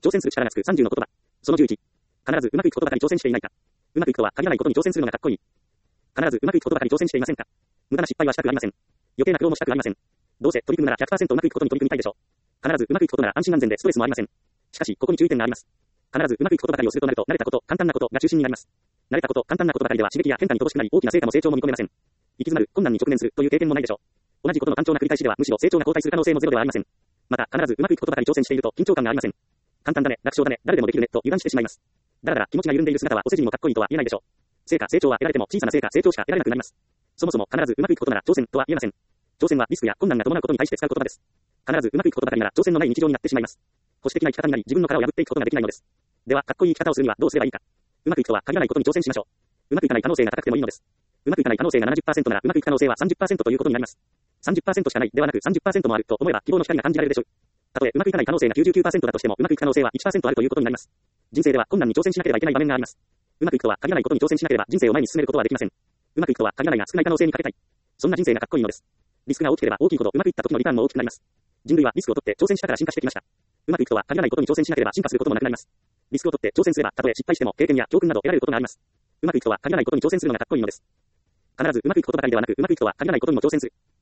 挑戦する力がつく30の言葉。その11。必ずうまくいくことばかり挑戦していないか。うまくいくとは限らないことに挑戦するのがかっこいい。必ずうまくいくことばかり挑戦していませんか。無駄な失敗はしたくありません。余計な苦労もしたくありません。どうせ取り組むなら 100% うまくいくことに取り組みたいでしょう。必ずうまくいくことなら安心安全でストレスもありません。しかし、ここに注意点があります。必ずうまくいくことばかりをするとなると、慣れたこと、簡単なことが中心になります。慣れたこと、簡単なことばかりでは刺激や変化に乏しくなり、大きな成果も成長も見込めません。行き詰まる、困難に直面するという経験もないでしょう。同じことの単調な繰り返しでは、むしろ成長が後退する可能性もゼロではありません。また、必ずうまくいくことばかり挑戦していると緊張感がありません。簡単だね、楽勝だね、誰でもできるね、と油断してしまいます。だらだら気持ちが緩んでいる姿はお世辞にもかっこいいとは言えないでしょう。成果、成長は得られても小さな成果、成長しか得られなくなります。そもそも必ずうまくいくことなら挑戦とは言えません。挑戦はリスクや困難が伴うことに対して使う言葉です。必ずうまくいくことばかりなら挑戦のない日常になってしまいます。保守的な生き方になり自分の殻を破っていくことができないのです。では、かっこいい生き方をするにはどうすればいいか。うまくいくとは限らないことに挑戦しましょう。うまくいかない可能性が高くてもいいのです。うまくいかない可能性が 70% ならうまくいく可能性は 30% ということになります。30% しかないではなく 30% もあると思えば希望の光が感じられるでしょう。たとえうまくいかない可能性が 99% だとしてもうまくいく可能性は 1% あるということになります。人生では困難に挑戦しなければいけない場面があります。うまくいくとは限らないことに挑戦しなければ人生を前に進めることはできません。うまくいくとは限らないが少ない可能性にかけたい。そんな人生がかっこいいのです。リスクが大きければ大きいほどうまくいった時のリターンも大きくなります。人類はリスクを取って挑戦したから進化してきました。うまくいくとは限らないことに挑戦しなければ進化することもなくなります。リスクを取って挑戦すればたとえ失敗しても経験や教訓など得られることがあります。うまくいくとは限らないことに挑戦するのがかっこいいのです。必ずうまくいくことばかりではなくうまくいくとは限らないことにも挑戦する。